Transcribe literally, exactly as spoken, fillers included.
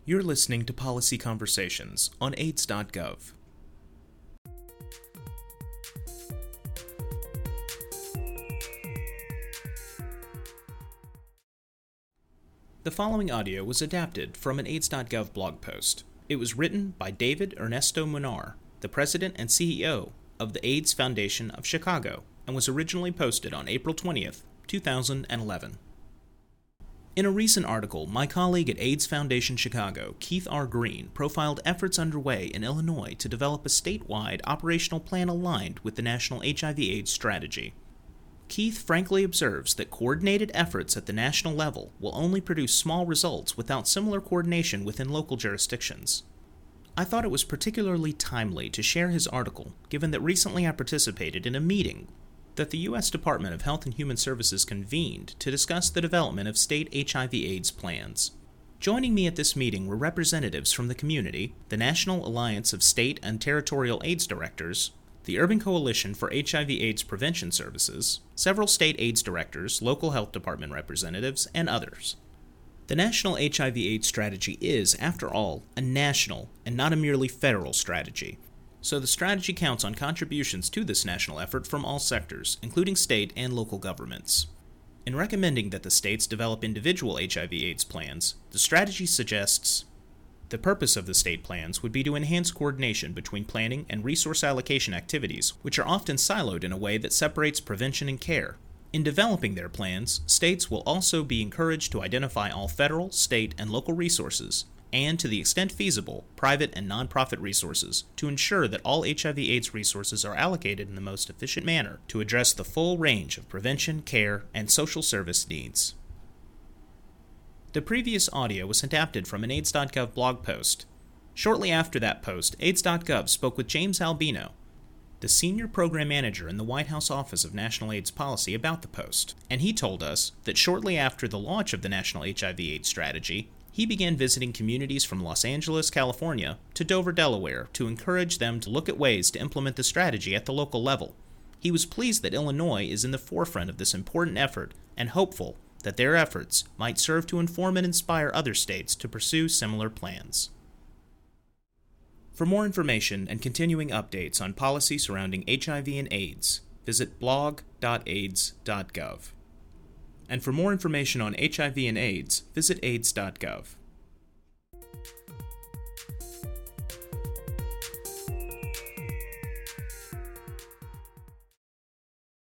You're listening to Policy Conversations on AIDS dot gov. The following audio was adapted from an AIDS dot gov blog post. It was written by David Ernesto Munar, the president and C E O of the AIDS Foundation of Chicago, and was originally posted on April twentieth, two thousand eleven. In a recent article, my colleague at AIDS Foundation Chicago, Keith R. Green, profiled efforts underway in Illinois to develop a statewide operational plan aligned with the national H I V AIDS strategy. Keith frankly observes that coordinated efforts at the national level will only produce small results without similar coordination within local jurisdictions. I thought it was particularly timely to share his article, given that recently I participated in a meeting that the U S Department of Health and Human Services convened to discuss the development of state H I V AIDS plans. Joining me at this meeting were representatives from the community, the National Alliance of State and Territorial AIDS Directors, the Urban Coalition for H I V AIDS Prevention Services, several state AIDS directors, local health department representatives, and others. The National H I V AIDS Strategy is, after all, a national and not a merely federal strategy. So the strategy counts on contributions to this national effort from all sectors, including state and local governments. In recommending that the states develop individual H I V AIDS plans, the strategy suggests the purpose of the state plans would be to enhance coordination between planning and resource allocation activities, which are often siloed in a way that separates prevention and care. In developing their plans, states will also be encouraged to identify all federal, state, and local resources, and, to the extent feasible, private and nonprofit resources, to ensure that all H I V AIDS resources are allocated in the most efficient manner to address the full range of prevention, care, and social service needs. The previous audio was adapted from an AIDS dot gov blog post. Shortly after that post, AIDS dot gov spoke with James Albino, the Senior Program Manager in the White House Office of National AIDS Policy, about the post, and he told us that shortly after the launch of the National H I V AIDS Strategy, he began visiting communities from Los Angeles, California, to Dover, Delaware, to encourage them to look at ways to implement the strategy at the local level. He was pleased that Illinois is in the forefront of this important effort and hopeful that their efforts might serve to inform and inspire other states to pursue similar plans. For more information and continuing updates on policy surrounding H I V and AIDS, visit blog dot aids dot gov. And for more information on H I V and AIDS, visit AIDS dot gov.